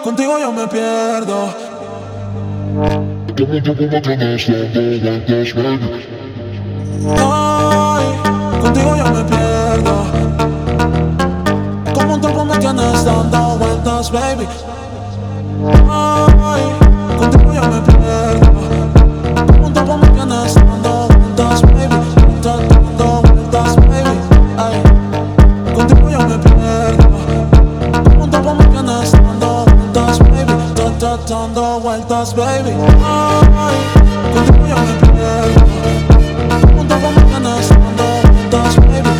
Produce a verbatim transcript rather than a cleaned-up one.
contigo yo me pierdo. Como tú como tienes dando vueltas, baby. Ay, contigo yo me pierdo. Como un tropo me tienes dando vueltas, baby. Ay, contigo yo me pierdo. Como un tropo me tienes dando vueltas, baby. Dando vueltas, baby. Ay, contigo yo me pierdo. Como un tropo me tienes dando vueltas, baby. Dando vueltas, baby. Ay, contigo yo me pierdo. Como un tropo me tienes dando vueltas, baby.